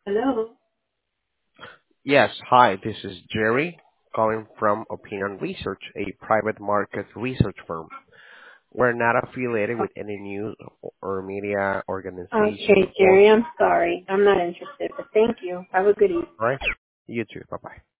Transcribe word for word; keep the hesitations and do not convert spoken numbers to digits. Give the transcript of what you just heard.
Hello. Yes. Hi, this is Jerry calling from Opinion Research, a private market research firm. We're not affiliated with any news or media organization Okay, or, Jerry, I'm sorry. I'm not interested, but thank you. Have a good evening. right? You too. Bye-bye.